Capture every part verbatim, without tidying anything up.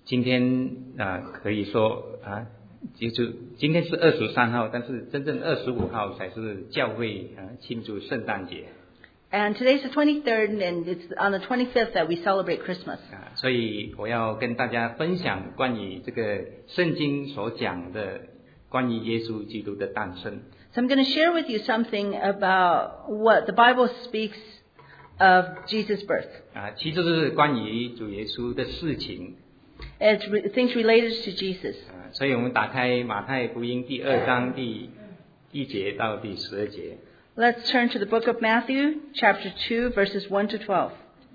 今天啊、呃，可以说啊，就是今天是二十三号，但是真正二十五号才是教会啊庆祝圣诞节。 And today's the twenty-third, and it's on the twenty-fifth that we celebrate Christmas. 啊，所以我要跟大家分享关于这个圣经所讲的关于耶稣基督的诞生。 So I'm going to share with you something about what the Bible speaks of Jesus' birth. 啊，其实是关于主耶稣的事情。 It's re- things related to Jesus. 啊，所以我们打开马太福音第二章第一节到第十二节。 Let's turn to the book of Matthew, chapter two, verses one to twelve.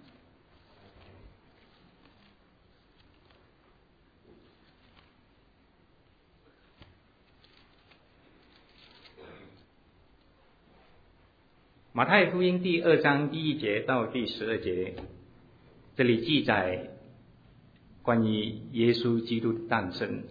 马太福音第二章第一节到第十二节，这里记载关于耶稣基督的诞生。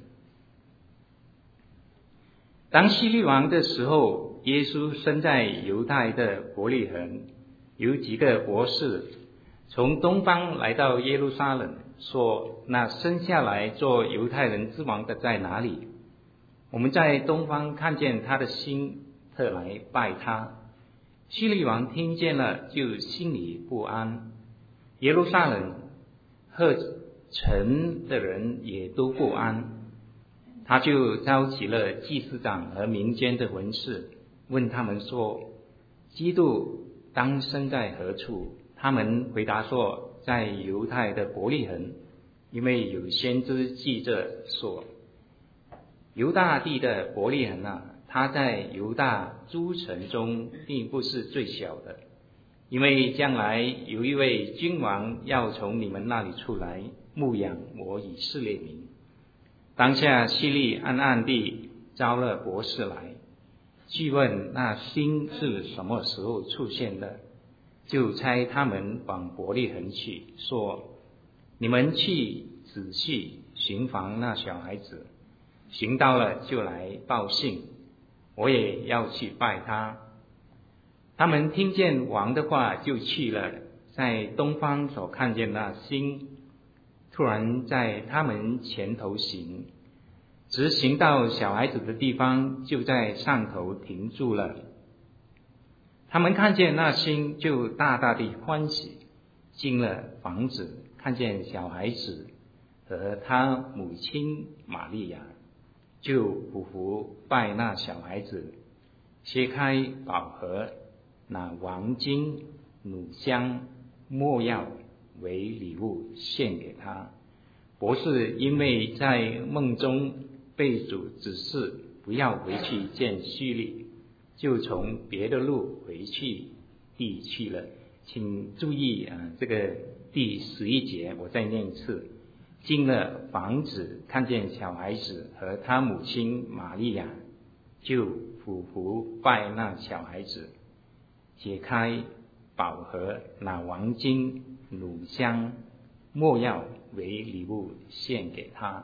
当希律王的时候，耶稣生在犹太的伯利恒，有几个博士从东方来到耶路撒冷，说：那生下来做犹太人之王的在哪里？我们在东方看见他的星，特来拜他。希律王听见了，就心里不安。耶路撒冷和城的人也都不安。他就召集了祭司长和民间的文士，问他们说：基督当生在何处？他们回答说：在犹太的伯利恒，因为有先知记着说：犹大地的伯利恒啊，他在犹大诸城中并不是最小的，因为将来有一位君王要从你们那里出来，牧养我以色列民。当下希律暗暗地招了博士来，去问那星是什么时候出现的，就差他们往伯利恒去，说：你们去仔细寻访那小孩子，寻到了就来报信，我也要去拜他。他们听见王的话，就去了，在东方所看见那星，突然在他们前头行，直行到小孩子的地方，就在上头停住了。他们看见那星，就大大的欢喜，进了房子，看见小孩子和他母亲玛利亚，就匍匐拜那小孩子，揭开宝盒，拿黄金、乳香、没药为礼物献给他。博士因为在梦中被主指示不要回去见希律，就从别的路回去地去了。请注意啊，这个第十一节我再念一次：进了房子，看见小孩子和他母亲玛利亚，就匍匐拜那小孩子，解开宝盒，拿黄金、乳香、没药为礼物献给他。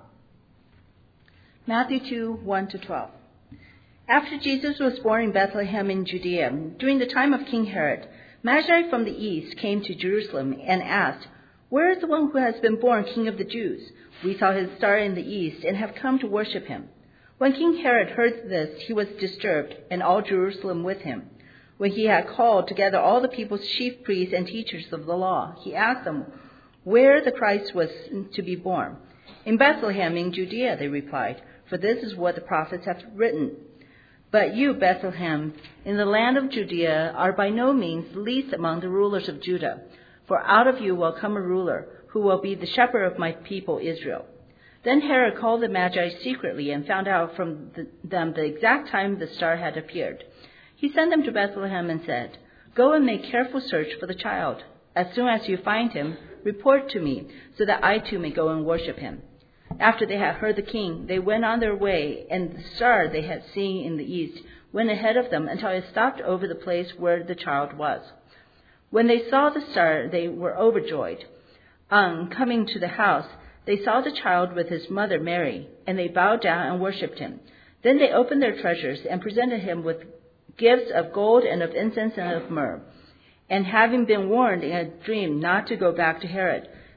Matthew two, one to twelve. After Jesus was born in Bethlehem in Judea, during the time of King Herod, Magi from the east came to Jerusalem and asked, Where is the one who has been born King of the Jews? We saw his star in the east and have come to worship him. When King Herod heard this, he was disturbed, and all Jerusalem with him. When he had called together all the people's chief priests and teachers of the law, he asked them where the Christ was to be born. In Bethlehem in Judea, they replied, for this is what the prophets have written. But you, Bethlehem, in the land of Judea, are by no means least among the rulers of Judah, for out of you will come a ruler who will be the shepherd of my people Israel. Then Herod called the Magi secretly and found out from the, them the exact time the star had appeared. He sent them to Bethlehem and said, Go and make careful search for the child. As soon as you find him, report to me, so that I too may go and worship him. After they had heard the king, they went on their way, and the star they had seen in the east went ahead of them until it stopped over the place where the child was. When they saw the star, they were overjoyed. On coming to the house, they saw the child with his mother Mary, and they bowed down and worshipped him. Then they opened their treasures and presented him with gifts of gold and of incense and of myrrh. And having been warned in a dream not to go back to Herod,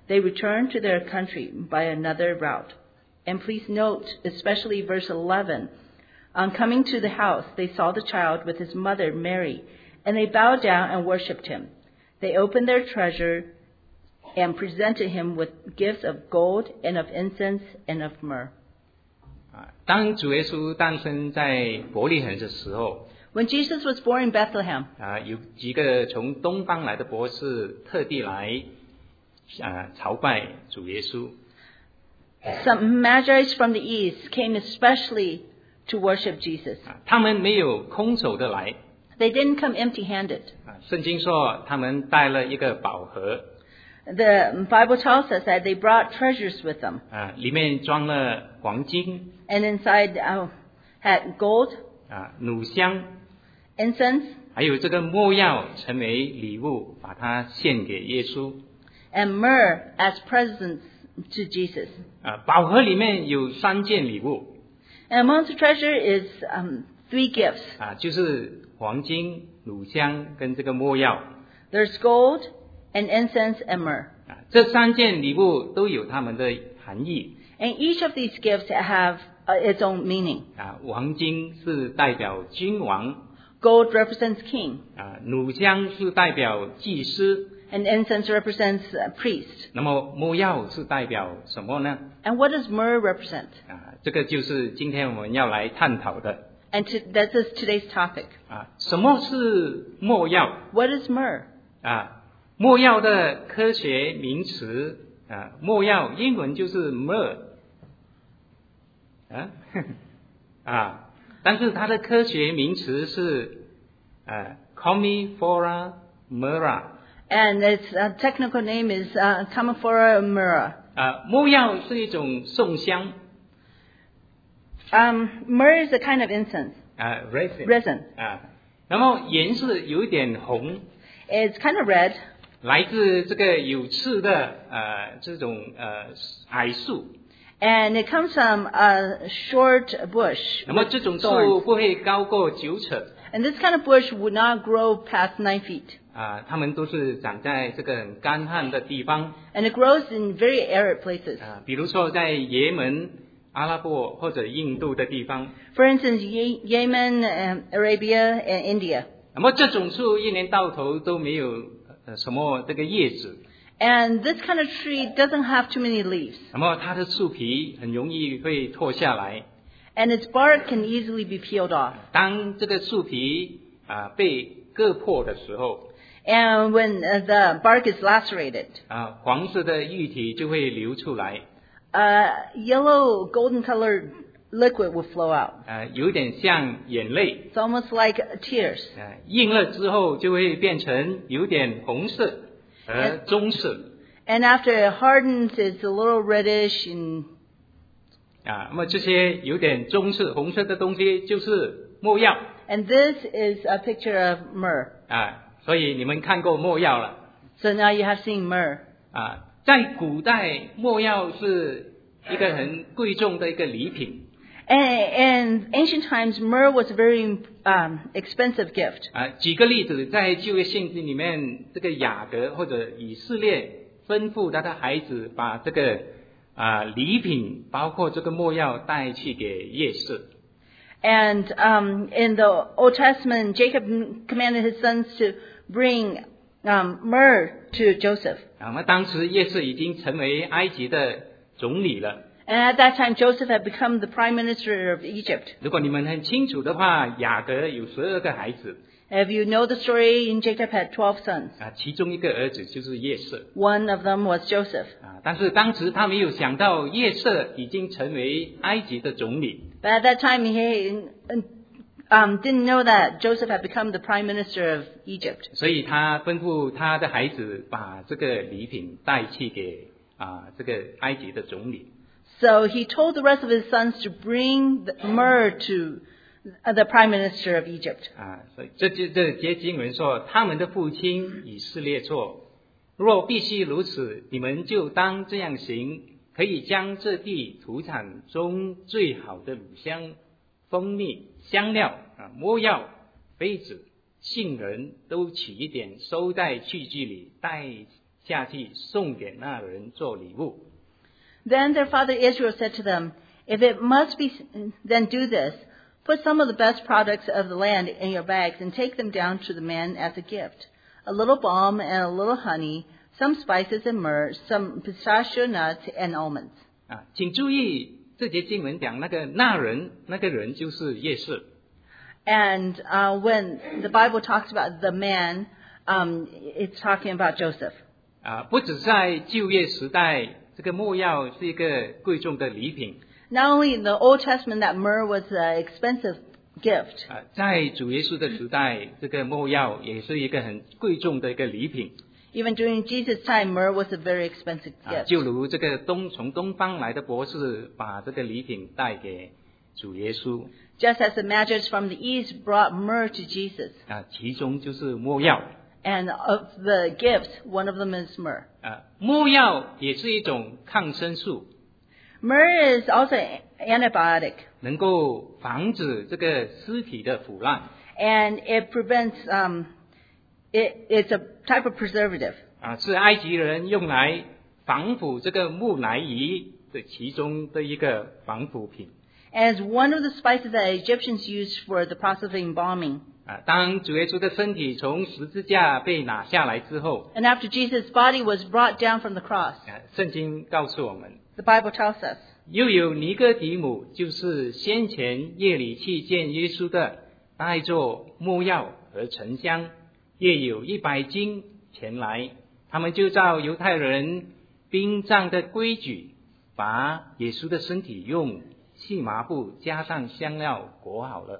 they returned to their country by another route. And please note, especially verse eleven, on coming to the house, they saw the child with his mother, Mary, and they bowed down and worshipped him. They opened their treasure and presented him with gifts of gold and of incense and of myrrh. 当主耶稣诞生在伯利恒的时候， When Jesus was born in Bethlehem, 啊，有几个从东方来的博士特地来啊朝拜主耶稣。 some magi from the east came especially to worship Jesus. 啊，他们没有空手的来。 They didn't come empty-handed. 啊，圣经说他们带了一个宝盒， The Bible tells us that they brought treasures with them. 啊，里面装了黄金， And inside uh, had gold, 啊，乳香， incense, 还有这个没药成为礼物，把它献给耶稣。 and myrrh as presents to Jesus. 啊，宝盒里面有三件礼物， And among the treasure is um, three gifts. 啊，就是黄金、乳香跟这个没药。 There's gold and incense and myrrh. 啊，这三件礼物都有它们的含义。 And each of these gifts have uh, its own meaning. 啊，黄金是代表君王， Gold represents king, 啊，乳香是代表祭司， and incense represents a priest. 那么没药是代表什么呢？ And what does myrrh represent? 啊，这个就是今天我们要来探讨的。 And to, that is today's topic. 啊，什么是没药？ What is myrrh? 啊，没药的科学名词啊，没药英文就是 myrrh， 啊，啊，但是它的科学名词是呃 Commiphora myrrha。 And its uh, technical name is uh, Commiphora myrrha. 啊，没药是一种宋香， Um, myrrh is a kind of incense, 啊 resin， resin. 啊，那么颜色有一点红， It's kind of red, 来自这个有刺的呃这种呃矮树， and it comes from a short bush 那么 with 这种树 thorns. 不会高过九尺。 And this kind of bush would not grow past nine feet. 啊，它们都是长在这个很干旱的地方 And it grows in very arid places. 啊，比如说在也门、阿拉伯或者印度的地方。 For instance, Ye- Yemen, um, Arabia, and India. 那么这种树一年到头都没有呃什么这个叶子， And this kind of tree doesn't have too many leaves. 那么它的树皮很容易会脱下来。 And its bark can easily be peeled off. 当这个树皮啊被割破的时候， And when uh, the bark is lacerated, 啊黄色的液体就会流出来， uh, yellow, golden colored liquid will flow out. 啊有点像眼泪， It's almost like tears. 啊硬了之后就会变成有点红色和棕色。 And after it hardens, it's a little reddish. And, 啊，那么这些有点棕色、红色的东西就是没药 and this is a picture of myrrh. 啊，所以你们看过没药了 So now you have seen myrrh. 啊。在古代，没药是一个很贵重的一个礼品 And in ancient times, myrrh was a very um, expensive gift. 啊。举个例子，在旧约圣经里面，这个雅各或者以色列吩咐他的孩子把这个啊礼品，包括这个没药带去给夜市。 And um, in the Old Testament, Jacob commanded his sons to bring um, myrrh to Joseph. 啊，那当时夜市已经成为埃及的总理了。 And at that time, Joseph had become the prime minister of Egypt. 如果你们很清楚的话，雅各有十二个孩子 If you know the story, Jacob had twelve sons. 啊，其中一个儿子就是夜色 One of them was Joseph. 啊。但是当时他没有想到，夜色已经成为埃及的总理 But at that time, he um, didn't know that Joseph had become the prime minister of Egypt. 所以他吩咐他的孩子把这个礼品带去给啊这个埃及的总理 So he told the rest of his sons to bring the myrrh to the prime minister of Egypt. 啊。所以这这这节经文说，他们的父亲以色列说，若必须如此，你们就当这样行。可以将这地土产中最好的乳香、蜂蜜、香料啊、没药、杯子、杏仁都取一点，收在器具里，带下去送给那人做礼物。 Then their father Israel said to them, If it must be, then do this. Put some of the best products of the land in your bags and take them down to the man as a gift. A little balm and a little honey, some spices and myrrh, some pistachio nuts and almonds. 啊，请注意这节经文讲那个那人，那个人就是耶稣。 And uh, when the Bible talks about the man, um, it's talking about Joseph. 啊，不只在旧约时代，这个没药是一个贵重的礼品。 Not only in the Old Testament that myrrh was an expensive gift. 啊，在主耶稣的时代，这个没药也是一个很贵重的一个礼品。 Even during Jesus' time, myrrh was a very expensive 啊， gift. 就如这个东从东方来的博士把这个礼品带给主耶稣。 Just as the Magi's from the east brought myrrh to Jesus. 啊，其中就是没药。 And of the gifts, one of them is myrrh. 啊，没药也是一种抗生素， Myrrh is also an antibiotic, 能够防止这个尸体的腐烂。 and it prevents, um, it, it's a type of preservative. 啊，是埃及人用来防腐这个木乃伊的其中的一个防腐品。 As one of the spices that Egyptians used for the process of embalming. 啊，当主耶稣的身体从十字架被拿下来之后， And after Jesus' body was brought down from the cross, 啊，圣经告诉我们， the Bible tells us, 又有尼哥底母，就是先前夜里去见耶稣的，带着没药和沉香，也有一百斤前来，他们就照犹太人殡葬的规矩，把耶稣的身体用细麻布加上香料裹好了。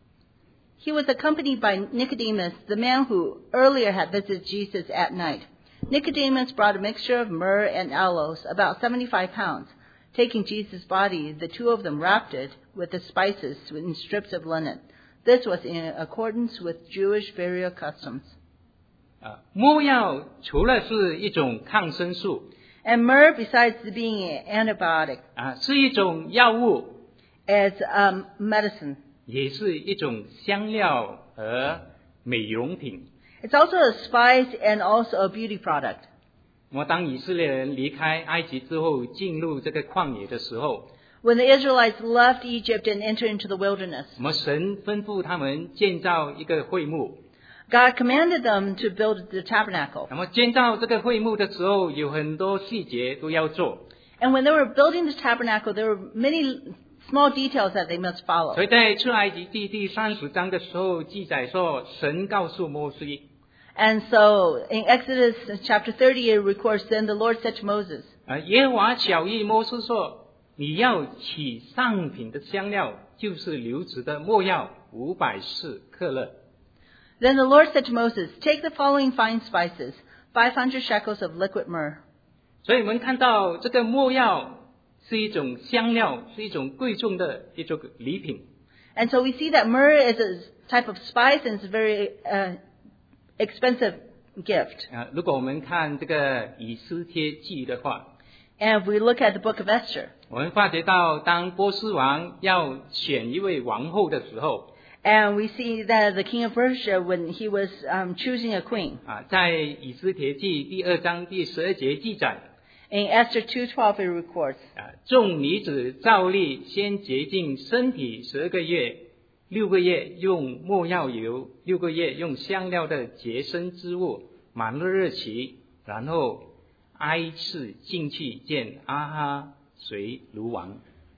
he was accompanied by Nicodemus, the man who earlier had visited Jesus at night. Nicodemus brought a mixture of myrrh and aloes, about seventy-five pounds. Taking Jesus' body, the two of them wrapped it with the spices in strips of linen. This was in accordance with Jewish burial customs. 啊，没药除了是一种抗生素， And myrrh, besides being an antibiotic, 啊，是一种药物， is um, medicine. 也是一种香料和美容品。 It's also a spice and also a beauty product. 那么当以色列人离开埃及之后，进入这个旷野的时候， When the Israelites left Egypt and entered into the wilderness, 那么神吩咐他们建造一个会幕。 God commanded them to build the tabernacle. 那么建造这个会幕的时候，有很多细节都要做。 And when they were building the tabernacle, there were many small details that they must follow. 所以在出埃及记第三十章的时候记载说，神告诉摩西， And so in Exodus chapter thirty, it records, Then the Lord said to Moses, 啊，耶和华晓谕摩西说，你要取上品的香料，就是流质的没药五百四克勒。 Then the Lord said to Moses, Take the following fine spices, five hundred shekels of liquid myrrh. 所以我们看到这个没药是一种香料，是一种贵重的一种礼品。 And so we see that myrrh is a type of spice and it's a very uh, expensive gift. 啊，如果我们看这个以斯帖记的话， And if we look at the book of Esther, 我们发觉到当波斯王要选一位王后的时候， and we see that the king of Persia, when he was um, choosing a queen, 啊，在以斯帖记第二章第十二节记载， in Esther two twelve it records, 啊，众女子照例先洁净身体十二个月，六个月用没药油，六个月用香料的洁身之物，满了日期，然后挨次进去见阿哈随卢王。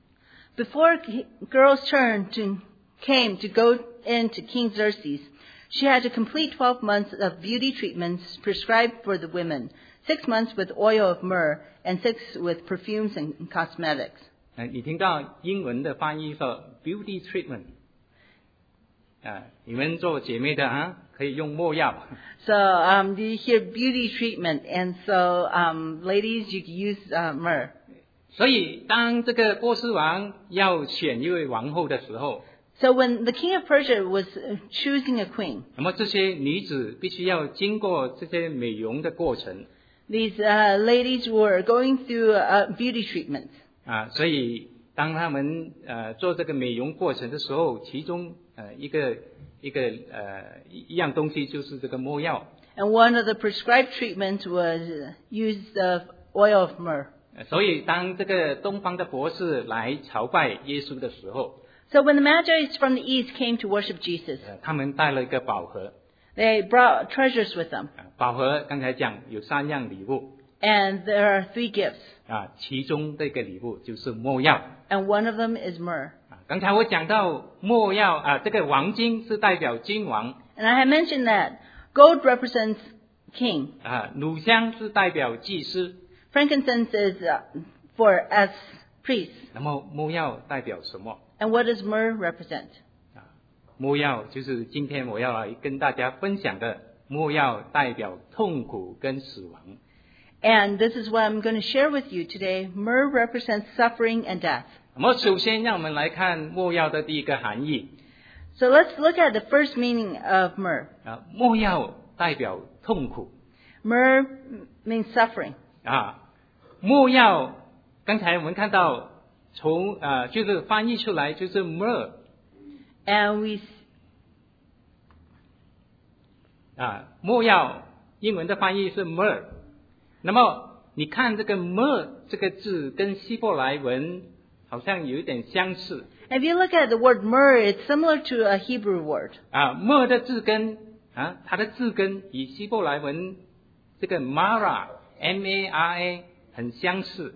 Before g- girls' turn to, came to go into King Xerxes, she had to complete twelve months of beauty treatments prescribed for the women, six months with oil of myrrh, and six with perfumes and cosmetics. 呃，你听到英文的翻译说 beauty treatment， 啊，你们做姐妹的啊，可以用没药。 So um, you hear beauty treatment, and so um, ladies, you can use uh, myrrh. 所以当这个波斯王要选一位王后的时候， So when the king of Persia was uh, choosing a queen, 那么这些女子必须要经过这些美容的过程 these uh, ladies were going through uh, beauty treatments. 啊，所以当他们呃做这个美容过程的时候，其中呃一个一个呃一一样东西就是这个没药。 And one of the prescribed treatments was use the oil of myrrh. 所以当这个东方的博士来朝拜耶稣的时候， So when the Magi from the east came to worship Jesus, 呃他们带了一个宝盒， they brought treasures with them. 啊宝盒刚才讲有三样礼物， And there are three gifts. 啊其中这个礼物就是没药。 And one of them is myrrh. 啊刚才我讲到没药啊，这个黄金是代表君王， And I had mentioned that gold represents king. 啊乳香是代表祭司， Frankincense is uh, for as priests. 那么没药代表什么？ And what does myrrh represent? 啊没药就是今天我要来跟大家分享的，没药代表痛苦跟死亡。 And this is what I'm going to share with you today. Myrrh represents suffering and death. 那么首先让我们来看没药的第一个含义。 So let's look at the first meaning of myrrh. 啊，没药代表痛苦 Myrrh means suffering. 啊，没药，刚才我们看到从啊就是翻译出来就是 myrrh And we, 啊，没药英文的翻译是 myrrh。那么你看这个 myrrh 这个字跟希伯来文好像有一点相似 if you look at the word myrrh, it's similar to a Hebrew word. 啊，myrrh 的字根啊，它的字根与希伯来文这个 mara M A R A 很相似。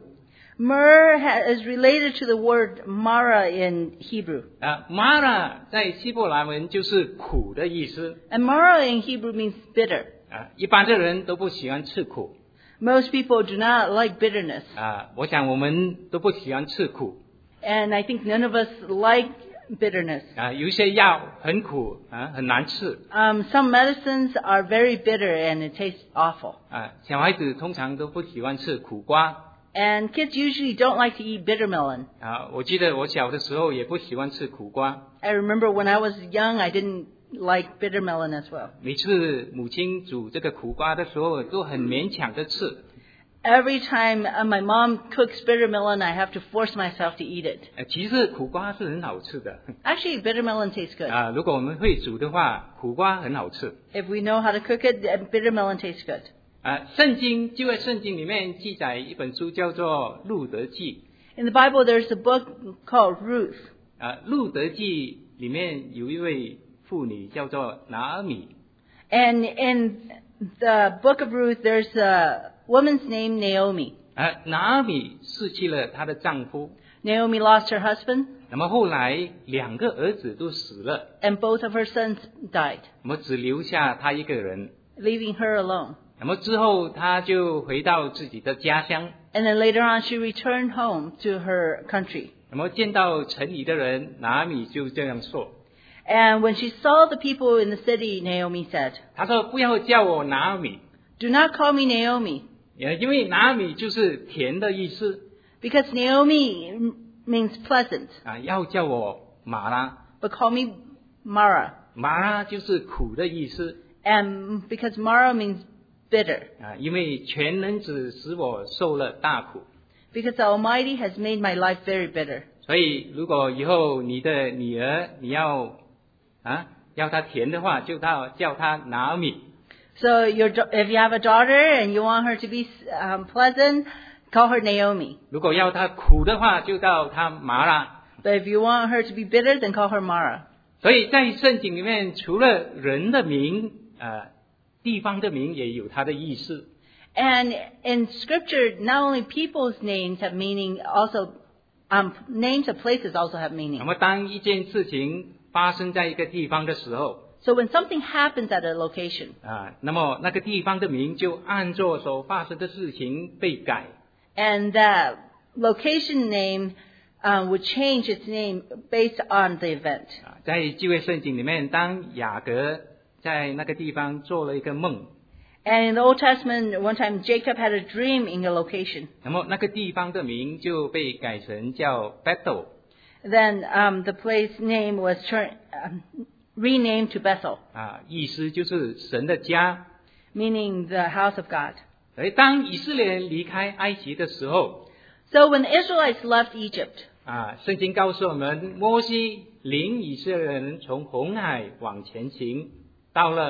Myrrh ha- is related to the word mara in Hebrew. 啊 ，mara 在希伯来文就是苦的意思 And mara in Hebrew means bitter. 啊，一般的人都不喜欢吃苦 Most people do not like bitterness. 啊，我想我们都不喜欢吃苦 And I think none of us like bitterness. 啊，有一些药很苦啊，很难吃 Um, some medicines are very bitter and it tastes awful. 啊，小孩子通常都不喜欢吃苦瓜 And kids usually don't like to eat bitter melon. 啊，我记得我小的时候也不喜欢吃苦瓜， I remember when I was young, I didn't like bitter melon as well. 每次母亲煮这个苦瓜的时候都很勉强的吃。 Every time uh, my mom cooks bitter melon, I have to force myself to eat it. 呃，其实苦瓜是很好吃的 Actually, bitter melon tastes good. 啊，如果我们会煮的话，苦瓜很好吃 If we know how to cook it, uh, bitter melon tastes good. 啊。圣经就在圣经里面记载一本书叫做《路德记 In the Bible, there's a book called Ruth. 啊，《路德记》里面有一位妇女叫做拿俄米 And in the book of Ruth, there's a woman's name, Naomi. 啊，拿俄米失去了她的丈夫， Naomi lost her husband, 那么后来两个儿子都死了， and both of her sons died, 那么只留下她一个人。 leaving her alone. 那么之后，她就回到自己的家乡， And then later on, she returned home to her country. 那么见到城里的人，拿俄米就这样说， And when she saw the people in the city, Naomi said, 她说：“不要叫我拿俄米， Do not call me Naomi, 呃因为拿俄米就是甜的意思 because Naomi m- means pleasant, 啊，要叫我马拉， but call me Mara. 马拉就是苦的意思 And because Mara means bitter, 啊，因为全能子使我受了大苦， because the Almighty has made my life very bitter. 所以如果以后你的女儿你要啊要她甜的话，就到叫她拿俄米。” So your, da- if you have a daughter and you want her to be um, pleasant, call her Naomi. 如果要她苦的话，就叫她麻拉。 But if you want her to be bitter, then call her Mara. 所以在圣经里面，除了人的名，呃，地方的名也有它的意思。 And in Scripture, not only people's names have meaning, also um, names of places also have 那 meaning. 么当一件事情发生在一个地方的时候， So when something happens at a location, 啊，那么那个地方的名就按照所发生的事情被改。 and that location name um, would change its name based on the event. 啊，在旧约圣经里面，当雅各在那个地方做了一个梦， And in the Old Testament, one time Jacob had a dream in a location. 那么那个地方的名就被改成叫 Bethel。 Then um, the place name was turn, um, renamed to Bethel, 啊，意思就是神的家。 meaning the house of God. 所以当以色列人离开埃及的时候， So when the Israelites left Egypt, 啊，圣经告诉我们，摩西领以色列人从红海往前行，到了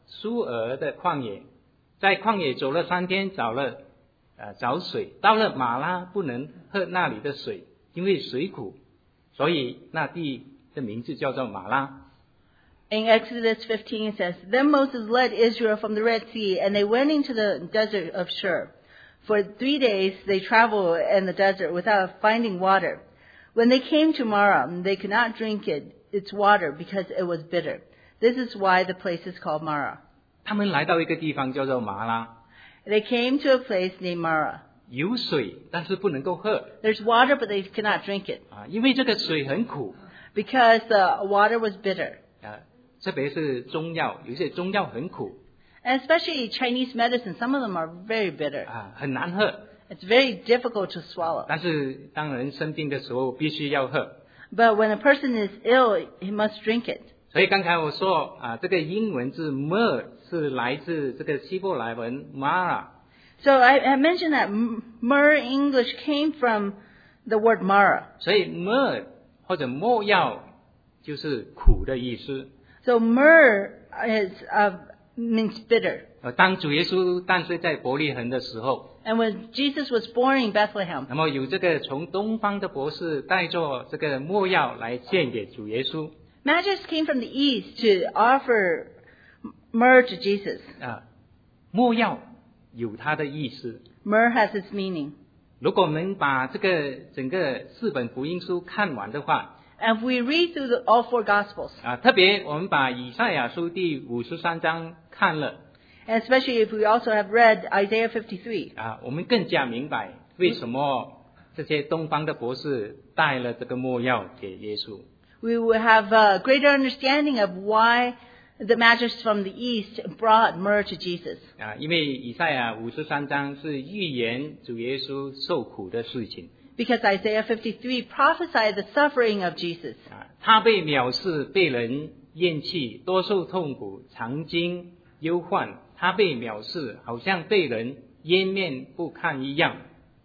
苏俄的旷野，在旷野走了三天，找了呃找水，到了马拉不能喝那里的水，因为水苦，所以那地的名字叫做马拉。 In Exodus fifteen, it says, Then Moses led Israel from the Red Sea, and they went into the desert of Shur. For three days they traveled in the desert without finding water. When they came to Marah, they could not drink it, its water, because it was bitter. This is why the place is called Marah. 他们来到一个地方叫做马拉， They came to a place named Marah. 有水，但是不能够喝 There's water, but they could not drink it, 啊，因为这个水很苦 because the water was bitter. 啊，特别是中药，有些中药很苦 And especially Chinese medicine, some of them are very bitter. 啊，很难喝。 It's very difficult to swallow. 但是当人生病的时候，必须要喝。 But when a person is ill, he must drink it. 所以刚才我说啊，这个英文字 mer 是来自这个希伯来文 mara， So I, I mentioned that myrrh English came from the word mara. 所以 mer 或者没药就是苦的意思。 So myrrh is uh, means bitter. 呃，当主耶稣诞生在伯利恒的时候， And when Jesus was born in Bethlehem, 那么有这个从东方的博士带着这个没药来献给主耶稣 Magi came from the east to offer myrrh to Jesus. 啊，没药有它的意思。 Myrrh has its meaning. 如果我们把这个整个四本福音书看完的话， And if we read through the, all four Gospels, 啊，特别我们把以赛亚书第五十三章看了 and especially if we also have read Isaiah fifty-three, 啊，我们更加明白为什么这些东方的博士带了这个没药给耶稣。 we will have a greater understanding of why the Magi from the east brought myrrh to Jesus. 啊，因为以赛亚五十三章是预言主耶稣受苦的事情 Because Isaiah fifty-three prophesied the suffering of Jesus. 啊，他被藐视，被人厌弃，多受痛苦，常经忧患。他被藐视，好像被人湮灭不堪一样。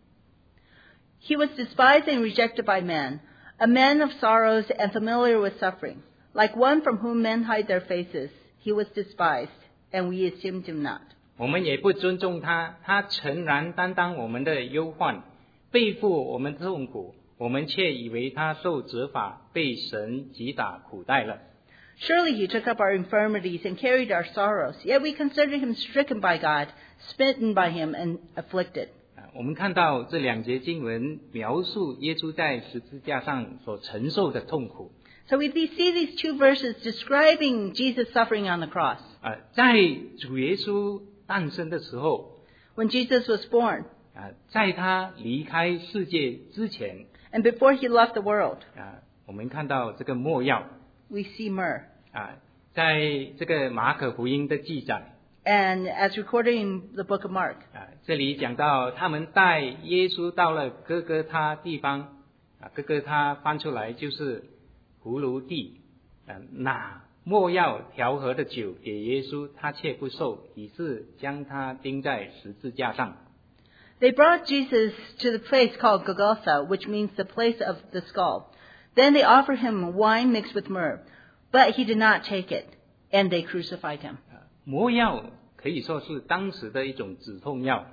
He was despised and rejected by men, a man of sorrows and familiar with suffering. Like one from whom men hide their faces, he was despised, and we esteemed him not. 我们也不尊重他，他诚然担当我们的忧患，背负我们的痛苦，我们却以为他受责罚，被神击打苦待了。 Surely he took up our infirmities and carried our sorrows, yet we considered him stricken by God, smitten by him, and afflicted. 啊，我们看到这两节经文描述耶稣在十字架上所承受的痛苦。 So we see these two verses describing Jesus' suffering on the cross. 啊，在主耶稣诞生的时候， When Jesus was born, 啊，在他离开世界之前， and before he left the world, 啊，我们看到这个没药， we see myrrh. 啊，在这个马可福音的记载， And as recorded in the book of Mark, 啊，这里讲到他们带耶稣到了哥哥他地方，啊，哥哥他翻出来就是葫芦地，啊，拿没药调和的酒给耶稣，他却不受，于是将他钉在十字架上。 they brought Jesus to the place called Golgotha, which means the place of the skull. Then they offered him wine mixed with myrrh, but he did not take it, and they crucified him. 啊，没药可以说是当时的一种止痛药。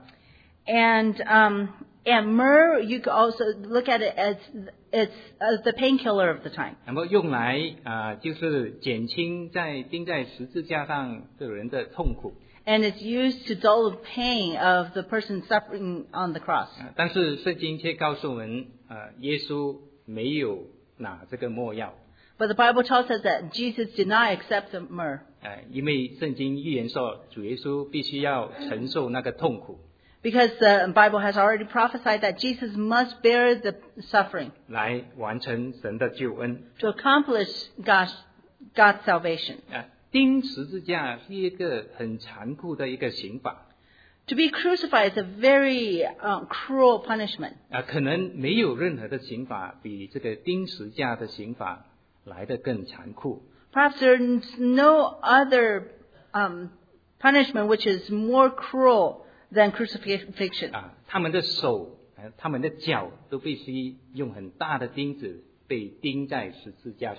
And um, and myrrh, you could also look at it as it's uh, the painkiller of the time. 那么用来啊、就是减轻在钉在十字架上的人的痛苦。 And it's used to dull the pain of the person suffering on the cross. 啊，但是圣经却告诉我们，啊，耶稣没有拿这个没药， But the Bible tells us that Jesus did not accept the myrrh 啊，因为圣经预言说，主耶稣必须要承受那个痛苦， because the Bible has already prophesied that Jesus must bear the suffering 来完成神的救恩。 to accomplish God's, God's salvation. 啊，钉十字架是一个很残酷的一个刑法， To be crucified is a very uh, cruel punishment. 啊，可能没有任何的刑法比这个钉十字架的刑法来得更残酷。 Perhaps there's no other um, punishment which is more cruel than crucifixion. 啊，他们的手、啊，他们的脚都必须用很大的钉子被钉在十字架上。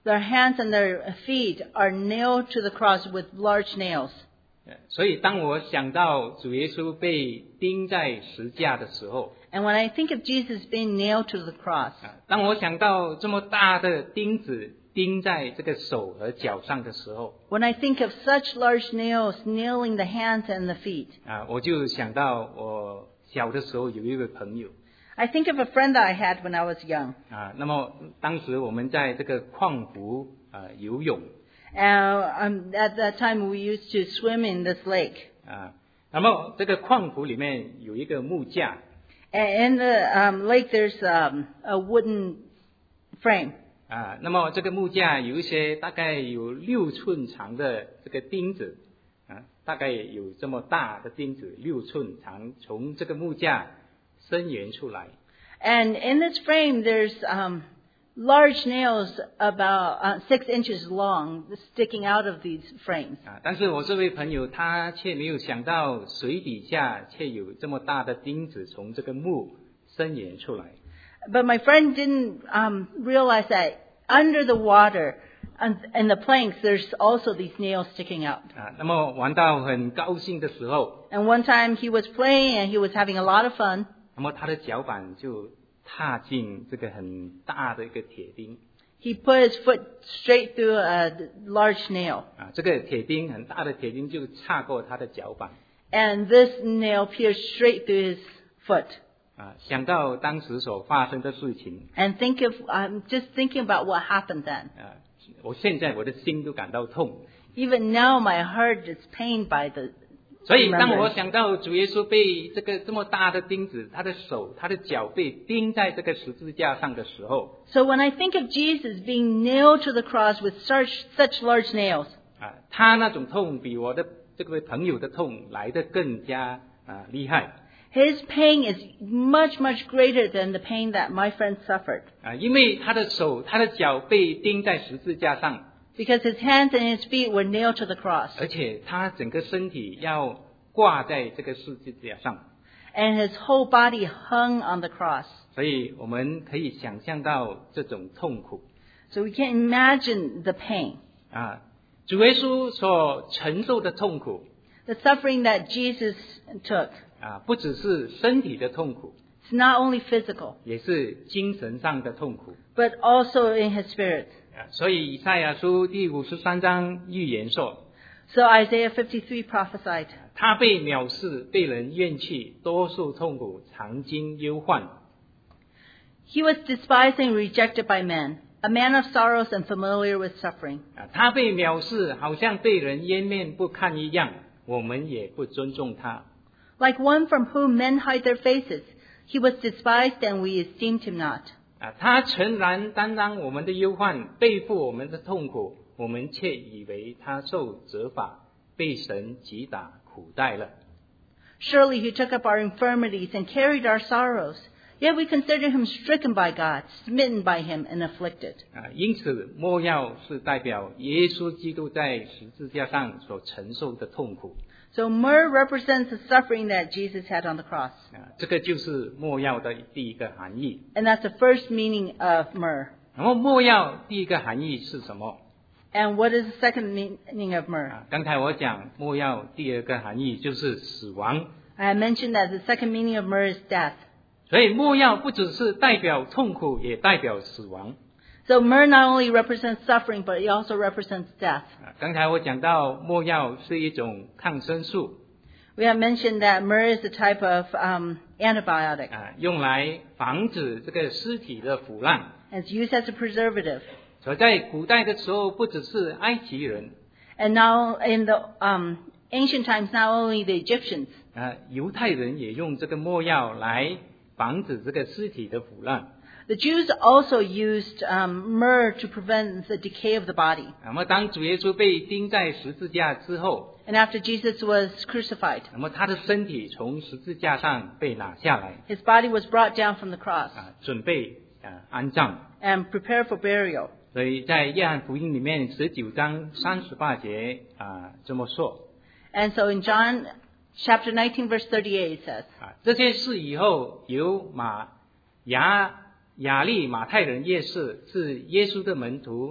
Their hands and their feet are nailed to the cross with large nails. 所以当我想到主耶稣被钉在十架的时候， And when I think of Jesus being nailed to the cross, 当我想到这么大的钉子钉在这个手和脚上的时候， when I think of such large nails nailing the hands and the feet, 啊，我就想到我小的时候有一位朋友， I think of a friend that I had when I was young. 啊，那么当时我们在这个矿湖啊游泳， Uh, um, at that time, we used to swim in this lake. 啊，那么这个矿湖里面有一个木架， And in the um, lake, there's um, a wooden frame. 啊，那么这个木架有一些大概有六寸长的这个钉子，啊，大概有这么大的钉子，六寸长，从这个木架伸延出来。 And in this frame, there's um, large nails about uh, six inches long sticking out of these frames. 啊，但是我这位朋友他却没有想到水底下却有这么大的钉子从这个木伸延出来。 But my friend didn't um, realize that under the water and in the planks, there's also these nails sticking out. 啊，那么玩到很高兴的时候， And one time he was playing and he was having a lot of fun. 那么他的脚板就踏进这个很大的一个铁钉。 He put his foot straight through a large nail. 啊，这个铁钉很大的铁钉就插过他的脚板。 And this nail pierced straight through his foot. 啊，想到当时所发生的事情， And think of, I'm just thinking about what happened then. 啊，我现在我的心都感到痛。 Even now my heart is pained by the 所以当我 remembrance. 想到主耶稣被这个这么大的钉子，他的手、他的脚被钉在这个十字架上的时候， So when I think of Jesus being nailed to the cross with such, such large nails, 啊，他那种痛比我的这位朋友的痛来得更加啊厉害。 his pain is much, much greater than the pain that my friend suffered. 啊，因为他的手、他的脚被钉在十字架上， Because his hands and his feet were nailed to the cross. 而且他整个身体要挂在这个十字架上， And his whole body hung on the cross. 所以我们可以想象到这种痛苦。 So we can imagine the pain, 啊，主耶稣所承受的痛苦 the suffering that Jesus took. 啊，不只是身体的痛苦， It's not only physical, 也是精神上的痛苦。 but also in his spirit. 啊，所以以赛亚书第五十三章预言说， So Isaiah fifty-three prophesied, 他被藐视，被人厌弃，多受痛苦，常经忧患。 he was despised and rejected by men, a man of sorrows and familiar with suffering. 啊，他被藐视，好像被人掩面不看一样，我们也不尊重他。 Like one from whom men hide their faces, he was despised and we esteemed him not. 啊，他诚然担当我们的忧患，背负我们的痛苦，我们却以为他受责罚，被神击打苦待了。 Surely he took up our infirmities and carried our sorrows. Yet we consider him stricken by God, smitten by him, and afflicted. 啊，因此末要是代表耶稣基督在十字架上所承受的痛苦。 So myrrh represents the suffering that Jesus had on the cross. 啊，这个就是末要的第一个含义。 And that's the first meaning of myrrh. 然后末要第一个含义是什么？ And what is the second meaning of myrrh? 啊，刚才我讲末要第二个含义就是死亡。 I mentioned that the second meaning of myrrh is death. 所以末要不只是代表痛苦，也代表死亡。 So myrrh not only represents suffering, but it also represents death. 啊，刚才我讲到末药是一种抗生素， We have mentioned that myrrh is a type of um, antibiotic. 啊，用来防止这个尸体的腐烂。 And it's used as a preservative. 所以在古代的时候，不只是埃及人， And now in the um, ancient times, not only the Egyptians, 啊，犹太人也用这个末药来防止这个尸体的腐烂。 the Jews also used um, myrrh to prevent the decay of the body. 那么当主耶稣被钉在十字架之后， And after Jesus was crucified, 那么他的身体从十字架上被拿下来， his body was brought down from the cross 啊，准备啊安葬。 and prepared for burial. 所以在约翰福音里面十九章三十八节啊这么说 And so in John chapter nineteen, verse thirty-eight, it says, 啊，这些事以后由马雅雅利马太人夜市是耶稣的门徒，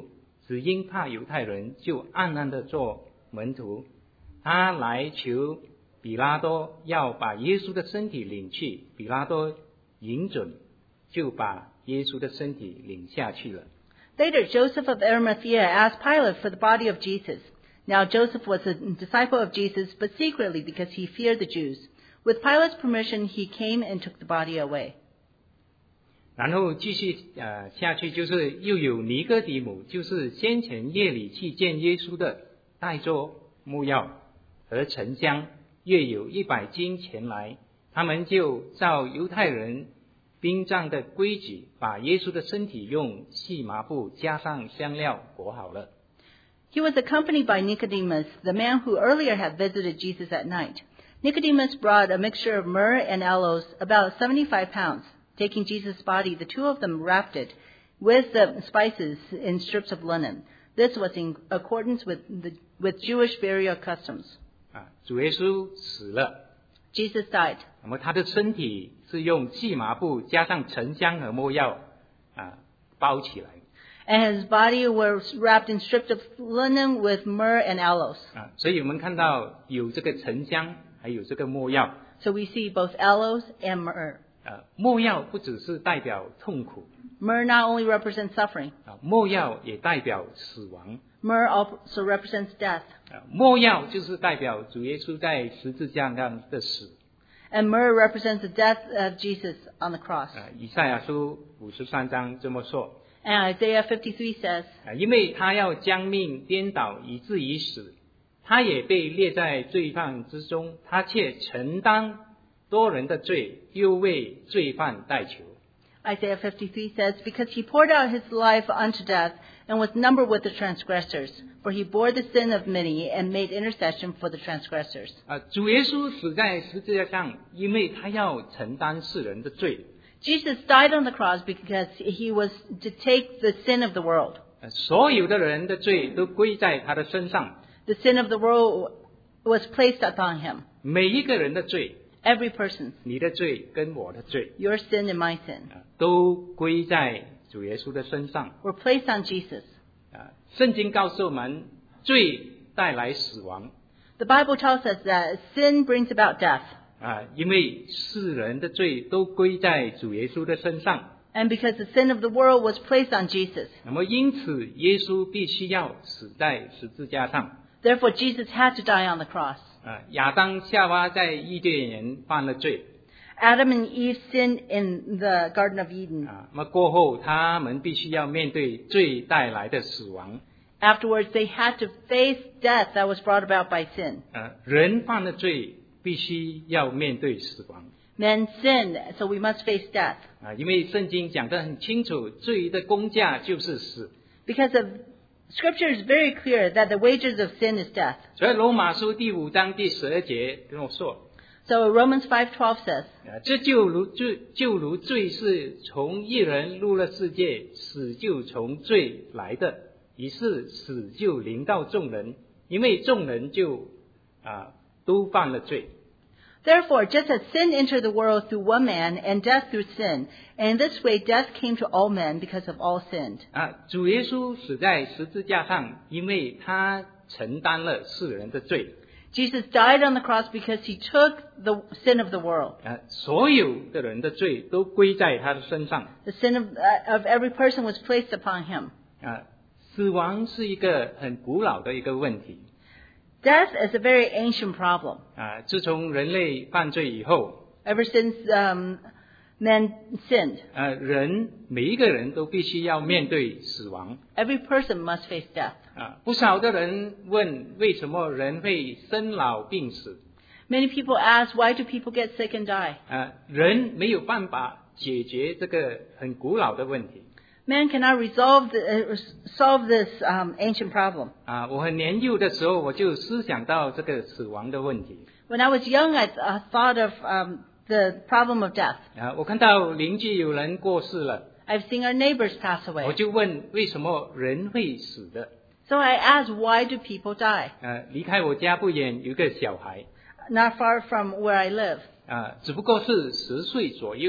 只因怕犹太人，就暗暗的做门徒。他来求比拉多要把耶稣的身体领去，比拉多允准，就把耶稣的身体领下去了。 Later, Joseph of Arimathea asked Pilate for the body of Jesus. Now Joseph was a disciple of Jesus, but secretly because he feared the Jews. With Pilate's permission, he came and took the body away. 然后继续呃下去，就是又有尼哥底母，就是先前夜里去见耶稣的，带着木药和沉香，约有一百斤前来。他们就照犹太人殡葬的规矩，把耶稣的身体用细麻布加上香料裹好了。 He was accompanied by Nicodemus, the man who earlier had visited Jesus at night. Nicodemus brought a mixture of myrrh and aloes, about seventy-five pounds. Taking Jesus' body, the two of them wrapped it with the spices in strips of linen. This was in accordance with the, with Jewish burial customs. 啊，主耶稣死了。 Jesus died. 那么他的身体是用细麻布加上沉香和没药啊包起来。 And his body was wrapped in strips of linen with myrrh and aloes. 啊，所以我们看到有这个沉香，还有这个没药。 So we see both aloes and myrrh. 啊，没药不只是代表痛苦。 Myrrh not only represents suffering. 啊，没药也代表死亡。 Myrrh also represents death. 啊，没药就是代表主耶稣在十字架上的死。 And myrrh represents the death of Jesus on the cross. 啊，以赛亚书五十三章这么说。 And Isaiah fifty-three says, 啊，因为他要将命颠倒，以至于死，他也被列在罪犯之中，他却承担多人的罪，又为罪犯代求。 Isaiah fifty-three says, because he poured out his life unto death and was numbered with the transgressors, for he bore the sin of many and made intercession for the transgressors. 啊，主耶稣死在十字架上，因为他要承担世人的罪。 Jesus died on the cross because he was to take the sin of the world. 啊，所有的人的罪都归在他的身上。 The sin of the world was placed upon him. 每一个人的罪， Every person's, 你的罪跟我的罪， your sin and my sin, 啊，都归在主耶稣的身上。 were placed on Jesus. 啊，圣经告诉我们，罪带来死亡。 The Bible tells us that sin brings about death. 啊，因为世人的罪都归在主耶稣的身上。 And because the sin of the world was placed on Jesus. 那么因此，耶稣必须要死在十字架上。 Therefore, Jesus had to die on the cross. 啊，亚当夏娃在伊甸园犯了罪。 Adam and Eve sinned in the Garden of Eden. 啊，那么过后，他们必须要面对罪带来的死亡。 Afterwards, they had to face death that was brought about by sin. 啊，人犯了罪，必须要面对死亡。 Men sinned, so we must face death. 啊，因为圣经讲得很清楚，罪的工价就是死。 Because of Scripture is very clear that the wages of sin is death. 所以罗马书第五章第十二节跟我说。 So Romans five twelve says, 啊，这就如就就如罪是从一人入了世界，死就从罪来的，于是死就临到众人，因为众人就啊都犯了罪。 Therefore, just as sin entered the world through one man, and death through sin, and in this way death came to all men because of all sinned. 啊，主耶稣死在十字架上，因为他承担了世人的罪。 Jesus died on the cross because he took the sin of the world. 啊，所有的人的罪都归在他的身上。 The sin of, uh, of every person was placed upon him. 啊，死亡是一个很古老的一个问题。 Death is a very ancient problem. 啊，自从人类犯罪以后， Ever since um, men sinned, 呃，人每一个人都必须要面对死亡。 every person must face death. 啊，不少的人问，为什么人会生老病死？ Many people ask, why do people get sick and die? 啊，人没有办法解决这个很古老的问题。 Man cannot resolve the, uh, solve this um, ancient problem. 啊，我很年幼的时候，我就思想到这个死亡的问题。 When I was young, I uh, thought of um, the problem of death. 啊，我看到邻居有人过世了， I've seen our neighbors pass 我 away. 就问为什么人会死的？ So I asked, why do people die? 啊，离开我家不远有一个小孩， Not far from where I live. 啊，只不过是十岁左右，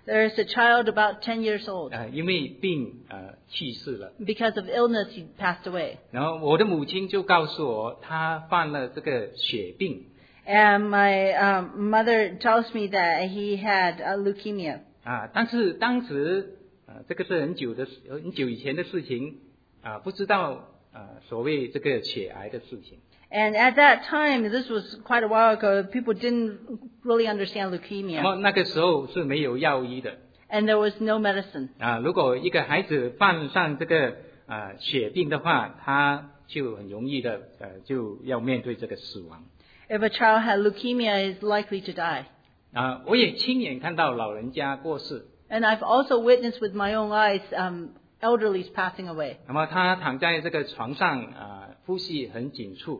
There is a child about ten years old. 呃，因为病呃去世了。 Because of illness, he passed away. 然后我的母亲就告诉我，她患了这个血病。 And my um, mother tells me that he had uh, leukemia. 啊，但是当时呃，这个是很久的事很久以前的事情啊，不知道呃所谓这个血癌的事情。 And at that time, this was quite a while ago, people didn't really understand 那 leukemia. 么那个时候是没有药医的 And there was no medicine. 啊。如果一个孩子患上这个啊血病的话，他就很容易的呃就要面对这个死亡。 If a child had leukemia, is likely to die. 啊，我也亲眼看到老人家过世。 And I've also witnessed with my own eyes um, elderlies passing away. 那么他躺在这个床上啊，呼吸很紧促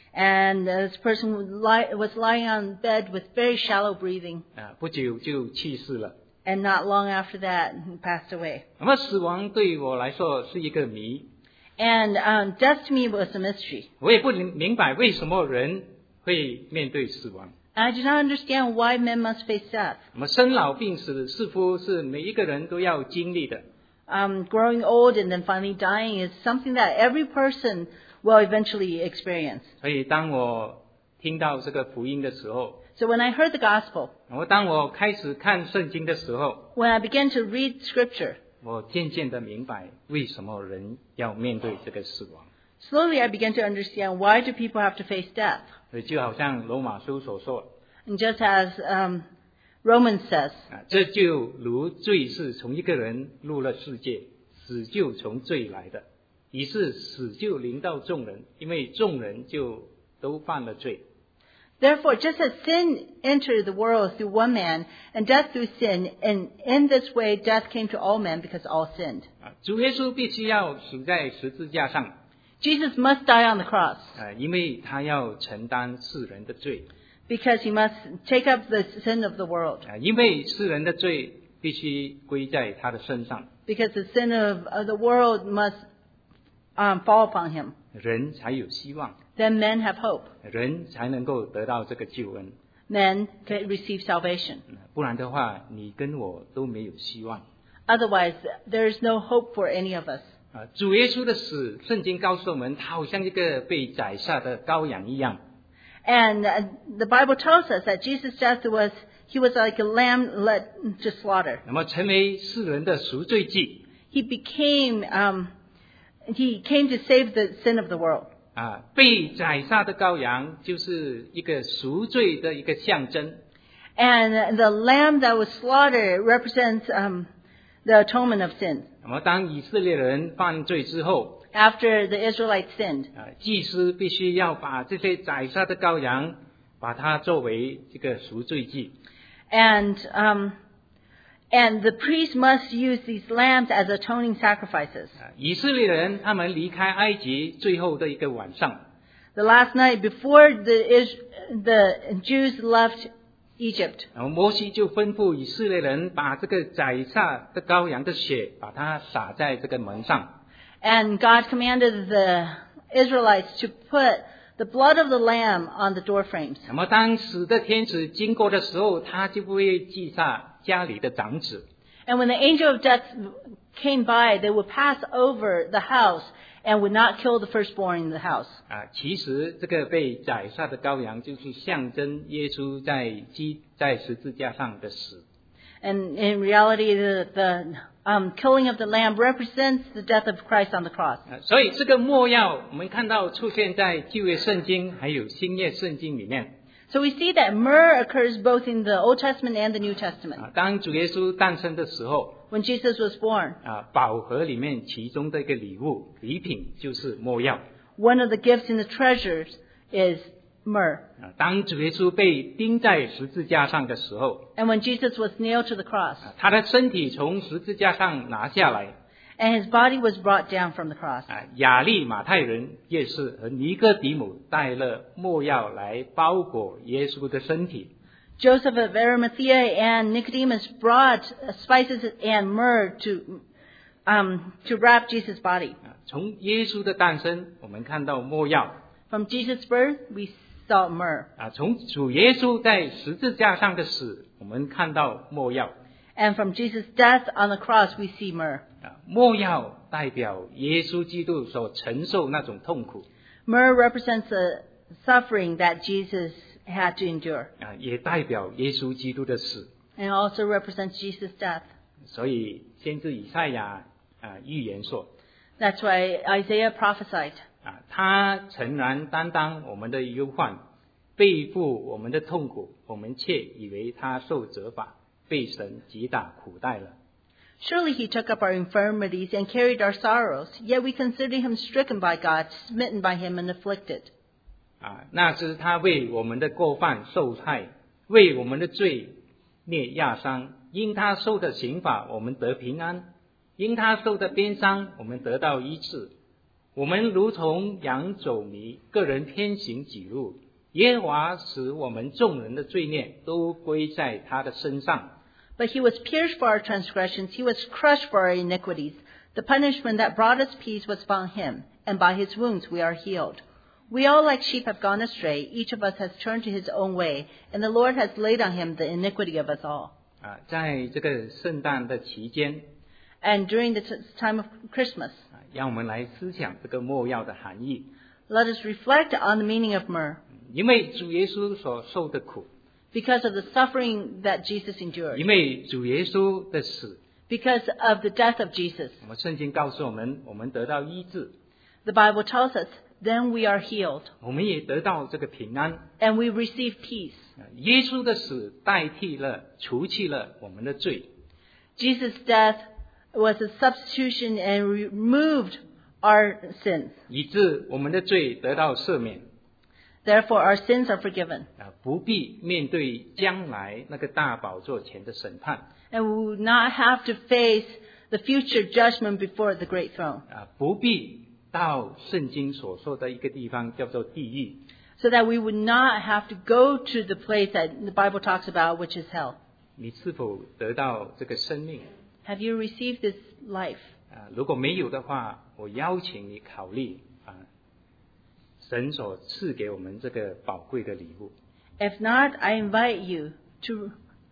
And this person would lie, was lying on bed with very shallow breathing. 啊，不久就去世了。 And not long after that, he passed away. 那么死亡对我来说是一个谜， And um, death to me was a mystery. 我也不明明白为什么人会面对死亡。 I do not understand why men must face death. 那么生老病死似乎是每一个人都要经历的。 Um, growing old and then finally dying is something that every person will eventually experience. 所以当我听到这个福音的时候， So when I heard the gospel, 我当我开始看圣经的时候， when I began to read scripture, 我渐渐的明白为什么人要面对这个死亡。 slowly I began to understand why do people have to face death. 所以就好像罗马书所说 And just as um, Romans says, 啊，这就如罪是从一个人入了世界，死就从罪来的，于是死就临到众人，因为众人就都犯了罪。 therefore, just as sin entered the world through one man, and death through sin, and in this way death came to all men because all sinned. 啊，主耶稣必须要死在十字架上， Jesus must die on the cross 啊，因为他要承担世人的罪， because he must take up the sin of the world, 啊，因为世人的罪必须归在他的身上， because the sin of, of the world must um, fall upon him. 人才有希望， Then men have hope. 人才能够得到这个救恩。 Men can receive salvation. 不然的话，你跟我都没有希望。 Otherwise, there is no hope for any of us. 啊，主耶稣的死，圣经告诉我们，他好像一个被宰杀的羔羊一样。 And uh, the Bible tells us that Jesus' death was, he was like a lamb led to slaughter. 那么成为世人的赎罪祭 He became, um, he came to save the sin of the world. 啊，被宰杀的羔羊就是一个赎罪的一个象征。 And the lamb that was slaughtered represents um, the atonement of sin. 那么当以色列人犯罪之后， After the Israelites sinned, 啊，祭司必须要把这些宰杀的羔羊，把它作为这个赎罪祭。 and um, and the priest must use these lambs as atoning sacrifices. 啊，以色列人他们离开埃及最后的一个晚上， The last night before the Is- the Jews left Egypt, 然后摩西就吩咐以色列人把这个宰杀的羔羊的血，把它洒在这个门上。 and God commanded the Israelites to put the blood of the lamb on the door frames. 那么当死的天使经过的时候，他就不会击杀家里的长子。 And when the angel of death came by, they would pass over the house and would not kill the firstborn in the house. 啊，其实这个被宰杀的羔羊就是象征耶稣在基在十字架上的死。 And in reality, the, the um, killing of the lamb represents the death of Christ on the cross. 啊，所以这个没药，我们看到出现在旧约圣经还有新约圣经里面。 So we see that myrrh occurs both in the Old Testament and the New Testament. 啊，当主耶稣诞生的时候， When Jesus was born, 啊，宝盒里面其中的一个礼物礼品就是没药。 one of the gifts in the treasures is myrrh. 啊，当主耶稣被钉在十字架上的时候， And when Jesus was nailed to the cross, 啊，他的身体从十字架上拿下来。 and his body was brought down from the cross, 啊，亚利马太人夜市和尼哥底母带了没药来包裹耶稣的身体。 Joseph of Arimathea and Nicodemus brought spices and myrrh to um, to wrap Jesus' body. 啊，从耶稣的诞生，我们看到没药。 From Jesus' birth, we saw myrrh. 啊，从主耶稣在十字架上的死，我们看到没药。 And from Jesus' death on the cross, we see myrrh. 啊，没药代表耶稣基督所承受那种痛苦， Myrrh represents the suffering that Jesus had to endure, 啊，也代表耶稣基督的死。 and also represents Jesus' death. 所以先知以赛亚啊预言说， That's why Isaiah prophesied, 啊，他诚然担当我们的忧患，背负我们的痛苦，我们却以为他受责罚，被神击打苦待了。 Surely he took up our infirmities and carried our sorrows, yet we consider him stricken by God, smitten by him and afflicted. 啊，那是他为我们的过犯受害，为我们的罪孽压伤。因他受的刑罚，我们得平安；因他受的鞭伤，我们得到医治。我们如同羊走迷，个人偏行己路。耶和华使我们众人的罪孽都归在他的身上。 But he was pierced for our transgressions, he was crushed for our iniquities. The punishment that brought us peace was upon him, and by his wounds we are healed. We all like sheep have gone astray, each of us has turned to his own way, and the Lord has laid on him the iniquity of us all. 啊，在这个圣诞的期间， And during the t- time of Christmas, 啊，让我们来思想这个没药的含义。 let us reflect on the meaning of myrrh. 因为主耶稣所受的苦， Because of the suffering that Jesus endured, 因为主耶稣的死， because of the death of Jesus. 我们圣经告诉我们，我们得到医治， The Bible tells us, then we are healed, 我们也得到这个平安。 and we receive peace. 啊耶稣的死代替了、除去了我们的罪， Jesus' death was a substitution and removed our sins. 以致我们的罪得到赦免。 Therefore, our sins are forgiven, 啊，不必面对将来那个大宝座前的审判。 and we will not have to face the future judgment before the great throne, 啊，不必到圣经所说的一个地方叫做地狱。 so that we would not have to go to the place that the Bible talks about, which is hell. 你是否得到这个生命？ Have you received this life? 啊，如果没有的话，我邀请你考虑啊，神所赐给我们这个宝贵的礼物。 If not, I invite you to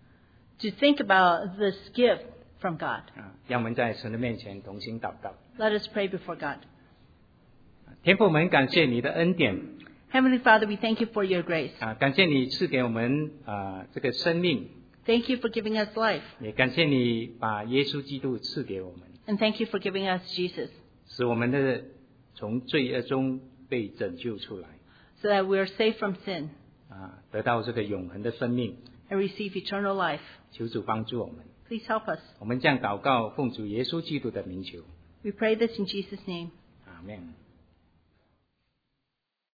to think about this gift from God. 啊，让我们在神的面前同心祷告。 Let us pray before God. 天父，我们感谢你的恩典 Heavenly Father, we thank you for your grace. 啊，感谢你赐给我们啊这个生命， Thank you for giving us life. 也感谢你把耶稣基督赐给我们， And thank you for giving us Jesus, 使我们的从罪恶中被拯救出来 so that we are safe from sin 啊，得到这个永恒的生命。 and receive eternal life. 求主帮助我们， Please help us. 我们这样祷告，奉主耶稣基督的名求， We pray this in Jesus' name. 阿门。